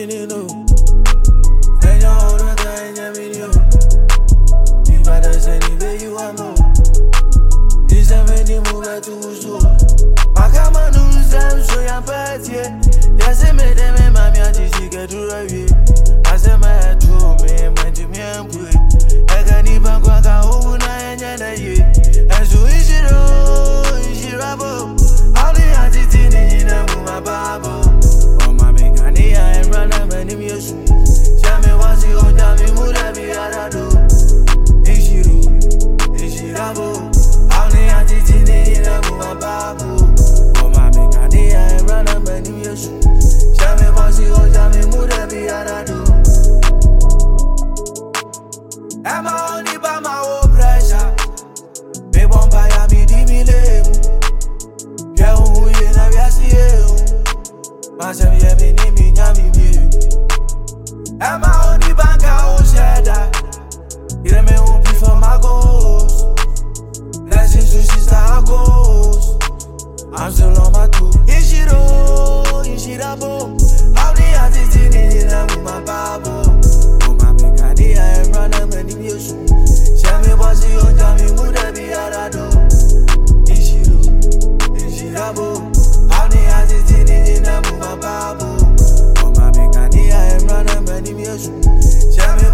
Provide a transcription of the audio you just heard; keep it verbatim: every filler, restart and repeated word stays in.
meaning no. And your own kind of meaning. If I don't say anyway you are more. This time when you move out to so. My camera knows them so you're bad yeah. Yes, I made them in my magic get to review. I said my head to me, my Jimmy and Pui. I can't even go out over nine and a year. And so is it all, is it rubble? How the anti in my Bible. Oh, my mechanic, I am running many years. Jammy was the old Jammy Murabi Arado. Is it all, is it rubble? How the anti in my Bible. Oh, my mechanic, I am running many years. Jammy was the old Jammy Murabi Arado. I'm only by my own pressure. They won't buy a midi million. Yeah, who you know, yes, you. Myself, yeah, me, me, yammy, me. I'm only bank, I will share that. You remember before my goals. Blessings to sister goals. I'm still on my toes. Ishiro, Ishirabo. How the artist in it, I'm my Bible. Oh, my mechanic, I am running many years. Shami was the old Jammy Murabi Arado. Ishiro, Ishirabo. How the artist in it, I'm my Bible. Oh, my mechanic, I am running many years. Shami